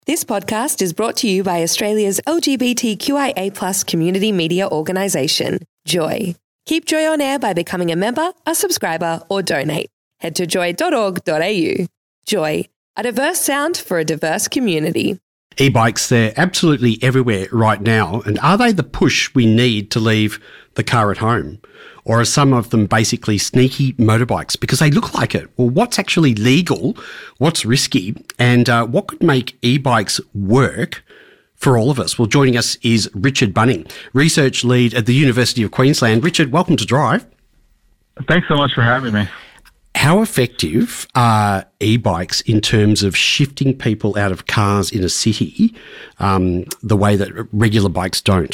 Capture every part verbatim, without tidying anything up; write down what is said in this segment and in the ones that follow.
This podcast is brought to you by Australia's L G B T Q I A plus community media organisation, Joy. Keep Joy on air by becoming a member, a subscriber, or donate. Head to joy dot org dot a u. Joy, a diverse sound for a diverse community. E-bikes, they're absolutely everywhere right now. And are they the push we need to leave the car at home? Or are some of them basically sneaky motorbikes because they look like it? Well, what's actually legal? What's risky? And uh, what could make e-bikes work for all of us? Well, joining us is Richard Bunning, research lead at the University of Queensland. Richard, welcome to Drive. Thanks so much for having me. How effective are e-bikes in terms of shifting people out of cars in a city um, the way that regular bikes don't?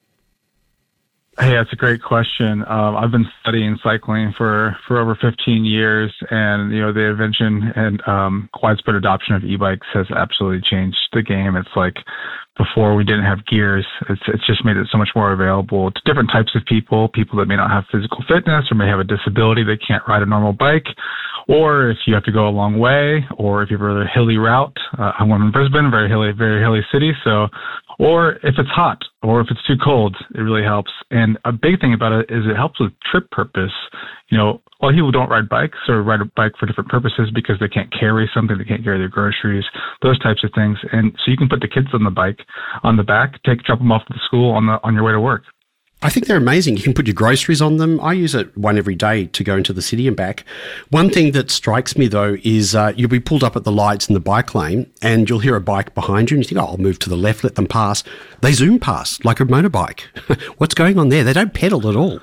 Hey, that's a great question. Um, I've been studying cycling for, for over fifteen years, and you know the invention and um, widespread adoption of e-bikes has absolutely changed the game. It's like before we didn't have gears. It's it's just made it so much more available to different types of people, people that may not have physical fitness or may have a disability they can't ride a normal bike, or if you have to go a long way, or if you have a hilly route. Uh, I'm in Brisbane, very hilly, very hilly city, so. Or if it's hot, or if it's too cold, it really helps. And a big thing about it is it helps with trip purpose. You know, a lot of people don't ride bikes or ride a bike for different purposes because they can't carry something, they can't carry their groceries, those types of things. And so you can put the kids on the bike, on the back, take drop them off to the school on the on your way to work. I think they're amazing. You can put your groceries on them. I use it one every day to go into the city and back. One thing that strikes me, though, is uh, you'll be pulled up at the lights in the bike lane and you'll hear a bike behind you and you think, oh, I'll move to the left, let them pass. They zoom past like a motorbike. What's going on there? They don't pedal at all.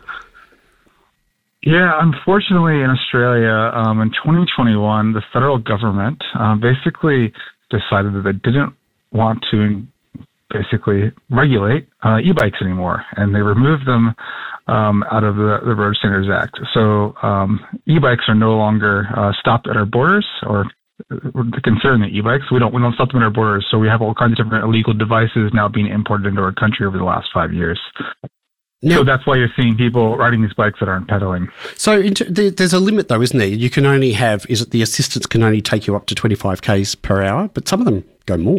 Yeah, unfortunately in Australia, um, in twenty twenty-one, the federal government uh, basically decided that they didn't want to basically regulate uh, e-bikes anymore, and they removed them um, out of the, the Road Standards Act. So um, e-bikes are no longer uh, stopped at our borders, or the concern the e-bikes. We don't we don't stop them at our borders. So we have all kinds of different illegal devices now being imported into our country over the last five years. Now, so that's why you're seeing people riding these bikes that aren't pedaling. So there's a limit, though, isn't there? You can only have, is it the assistance can only take you up to twenty-five kays per hour, but some of them go more.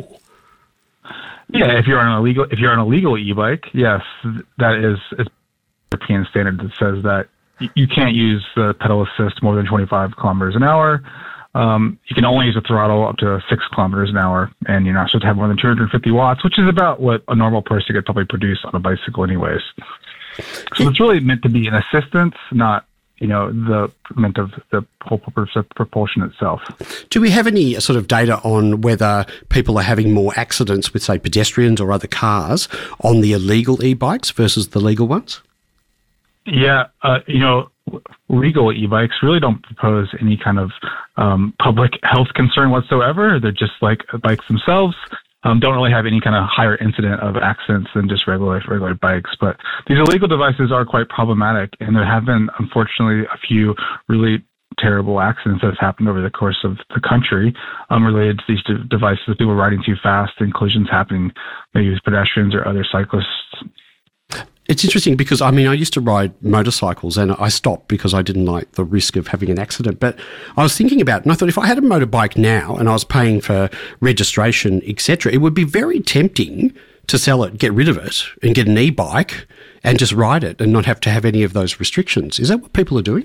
Yeah, if you're on a legal if you're on a legal e-bike, yes, that is a European standard that says that you can't use the pedal assist more than twenty-five kilometers an hour. Um, you can only use the throttle up to six kilometers an hour, and you're not supposed to have more than two hundred fifty watts, which is about what a normal person could probably produce on a bicycle, anyways. So it's really meant to be an assistance, not you know, the meant of the whole purpose of propulsion itself. Do we have any sort of data on whether people are having more accidents with, say, pedestrians or other cars on the illegal e-bikes versus the legal ones? Yeah, uh, you know, legal e-bikes really don't propose any kind of um, public health concern whatsoever. They're just like bikes themselves. Um, don't really have any kind of higher incident of accidents than just regular regular bikes. But these illegal devices are quite problematic, and there have been, unfortunately, a few really terrible accidents that have happened over the course of the country um, related to these de- devices, people riding too fast and collisions happening maybe with pedestrians or other cyclists. It's interesting because, I mean, I used to ride motorcycles and I stopped because I didn't like the risk of having an accident. But I was thinking about it and I thought if I had a motorbike now and I was paying for registration, et cetera, it would be very tempting to sell it, get rid of it and get an e-bike and just ride it and not have to have any of those restrictions. Is that what people are doing?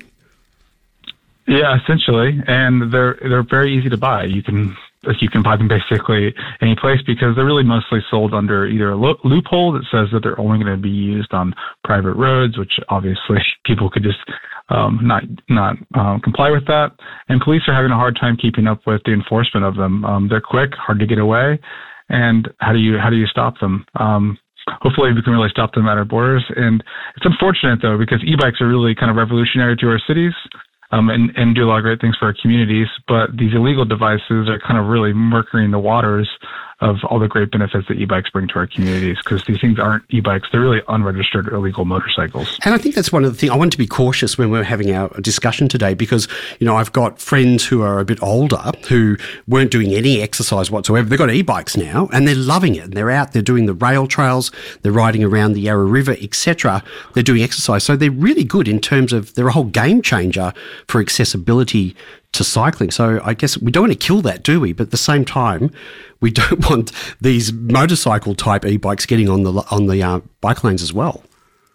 Yeah, essentially. And they're they're very easy to buy. You can you can buy them basically any place because they're really mostly sold under either a lo- loophole that says that they're only going to be used on private roads, which obviously people could just um, not not um, comply with that. And police are having a hard time keeping up with the enforcement of them. Um, they're quick, hard to get away. And how do you how do you stop them? Um, hopefully we can really stop them at our borders. And it's unfortunate, though, because e-bikes are really kind of revolutionary to our cities. Um, and, and do a lot of great things for our communities, but these illegal devices are kind of really murking the waters of all the great benefits that e-bikes bring to our communities, because these things aren't e-bikes, they're really unregistered illegal motorcycles. And I think that's one of the things, I want to be cautious when we're having our discussion today, because, you know, I've got friends who are a bit older who weren't doing any exercise whatsoever. They've got e-bikes now and they're loving it. And they're out, they're doing the rail trails, they're riding around the Yarra River, et cetera. They're doing exercise. So they're really good in terms of, they're a whole game changer for accessibility to cycling. So I guess we don't want to kill that, do we? But at the same time, we don't want these motorcycle type e-bikes getting on the on the uh, bike lanes as well.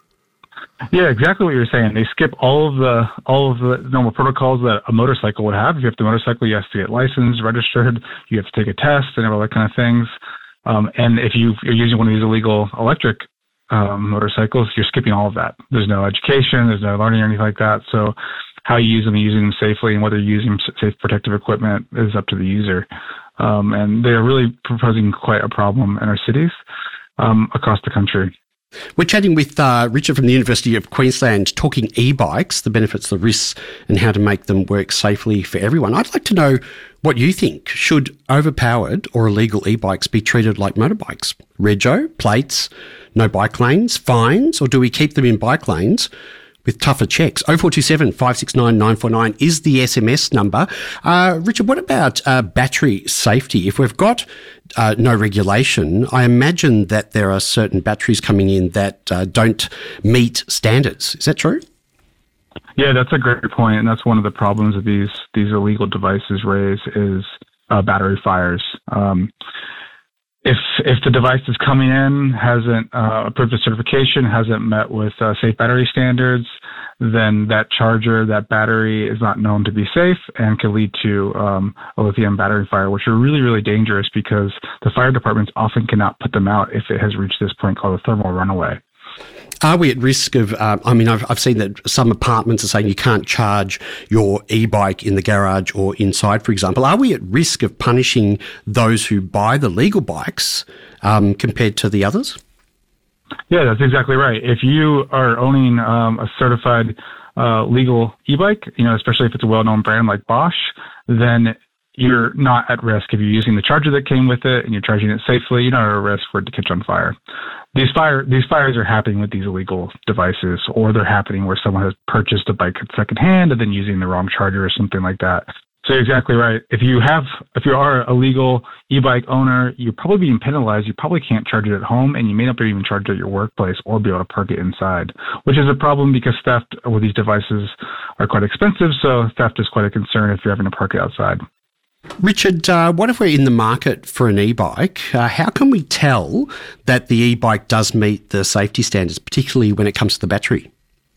Yeah, exactly what you're saying. They skip all of the all of the normal protocols that a motorcycle would have. If you have the motorcycle, you have to get licensed, registered, you have to take a test, and all that kind of things. Um, and if you, you're using one of these illegal electric um, motorcycles, you're skipping all of that. There's no education, there's no learning or anything like that. So how you use them and using them safely and whether you're using safe protective equipment is up to the user. Um, and they're really proposing quite a problem in our cities um, across the country. We're chatting with uh, Richard from the University of Queensland, talking e-bikes, the benefits, the risks, and how to make them work safely for everyone. I'd like to know what you think. Should overpowered or illegal e-bikes be treated like motorbikes? Rego, plates, no bike lanes, fines, or do we keep them in bike lanes with tougher checks? oh four two seven, five six nine, nine four nine is the S M S number. Uh, Richard, what about uh, battery safety? If we've got uh, no regulation, I imagine that there are certain batteries coming in that uh, don't meet standards. Is that true? Yeah, that's a great point, and that's one of the problems that these these illegal devices raise is uh, battery fires. Um, If if the device is coming in hasn't uh, approved the certification, hasn't met with uh, safe battery standards, then that charger, that battery is not known to be safe and can lead to um, a lithium battery fire, which are really, really dangerous because the fire departments often cannot put them out if it has reached this point called a thermal runaway. Are we at risk of, uh, I mean, I've, I've seen that some apartments are saying you can't charge your e-bike in the garage or inside, for example. Are we at risk of punishing those who buy the legal bikes um, compared to the others? Yeah, that's exactly right. If you are owning um, a certified uh, legal e-bike, you know, especially if it's a well-known brand like Bosch, then you're not at risk. If you're using the charger that came with it and you're charging it safely, you're not at risk for it to catch on fire. These fire these fires are happening with these illegal devices, or they're happening where someone has purchased a bike secondhand and then using the wrong charger or something like that. So you're exactly right. If you have, if you are a legal e-bike owner, you're probably being penalized. You probably can't charge it at home, and you may not be even charge it at your workplace or be able to park it inside, which is a problem because theft with these devices are quite expensive. So theft is quite a concern if you're having to park it outside. Richard, uh, what if we're in the market for an e-bike? Uh, how can we tell that the e-bike does meet the safety standards, particularly when it comes to the battery?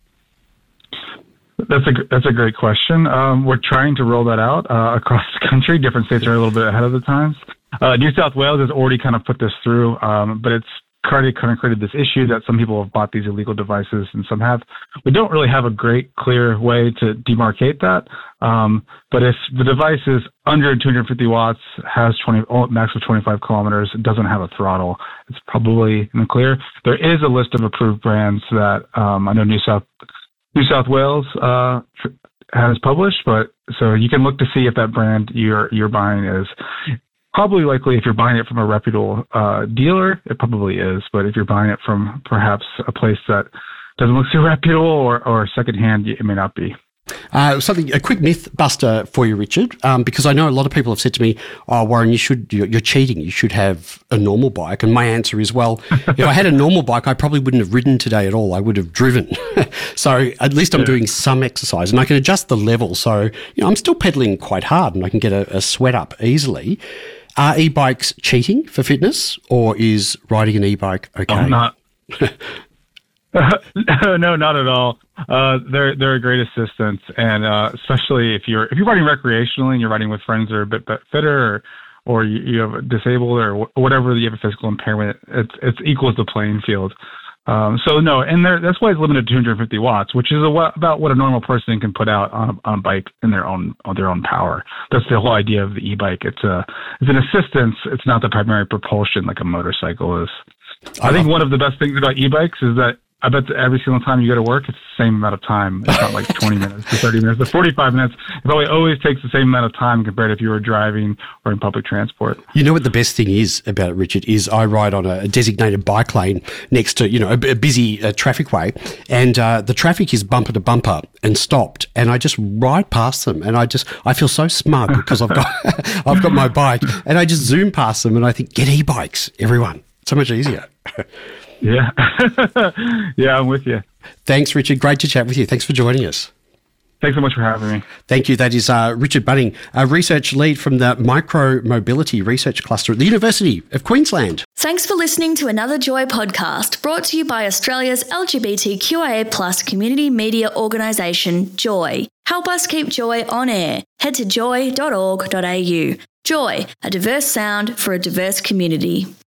That's a that's a great question. Um, we're trying to roll that out uh, across the country. Different states are a little bit ahead of the times. Uh, New South Wales has already kind of put this through, um, but it's kind of created this issue that some people have bought these illegal devices and some have. We don't really have a great, clear way to demarcate that. Um, but if the device is under two hundred fifty watts, has twenty max of twenty-five kilometers, it doesn't have a throttle, it's probably in the clear. There is a list of approved brands that um, I know New South New South Wales uh, has published, but so you can look to see if that brand you're you're buying is probably likely. If you're buying it from a reputable uh, dealer, it probably is. But if you're buying it from perhaps a place that doesn't look so reputable or, or secondhand, it may not be. Uh, something, a quick myth buster for you, Richard, um, because I know a lot of people have said to me, "Oh, Warren, you should, you're, you're cheating. You should have a normal bike." And my answer is, well, if I had a normal bike, I probably wouldn't have ridden today at all. I would have driven. So at least I'm yeah. doing some exercise, and I can adjust the level. So you know, I'm still pedaling quite hard, and I can get a, a sweat up easily. Are e-bikes cheating for fitness, or is riding an e-bike okay? I'm not. no, no, not at all. Uh, they're they're a great assistance, and uh, especially if you're if you're riding recreationally and you're riding with friends that are a bit fitter, or or you, you have a disabled or whatever, you have a physical impairment, it's it's equals the playing field. Um, so no, and that's why it's limited to two hundred fifty watts, which is a, about what a normal person can put out on a, on a bike in their own on their own power. That's the whole idea of the e-bike. It's a it's an assistance. It's not the primary propulsion like a motorcycle is. I think one of the best things about e-bikes is that I bet that every single time you go to work, it's the same amount of time. It's not like twenty minutes to thirty minutes to forty-five minutes. It probably always takes the same amount of time compared to if you were driving or in public transport. You know what the best thing is about it, Richard, is I ride on a designated bike lane next to, you know, a, a busy uh, traffic way, and uh, the traffic is bumper to bumper and stopped, and I just ride past them, and I just, I feel so smug because I've got, I've got my bike, and I just zoom past them, and I think, get e-bikes, everyone. So much easier. Yeah. Yeah, I'm with you. Thanks, Richard. Great to chat with you. Thanks for joining us. Thanks so much for having me. Thank you. That is uh, Richard Bunning, a research lead from the Micro Mobility Research Cluster at the University of Queensland. Thanks for listening to another Joy podcast brought to you by Australia's L G B T Q I A plus community media organisation, Joy. Help us keep Joy on air. Head to joy dot org dot a u. Joy, a diverse sound for a diverse community.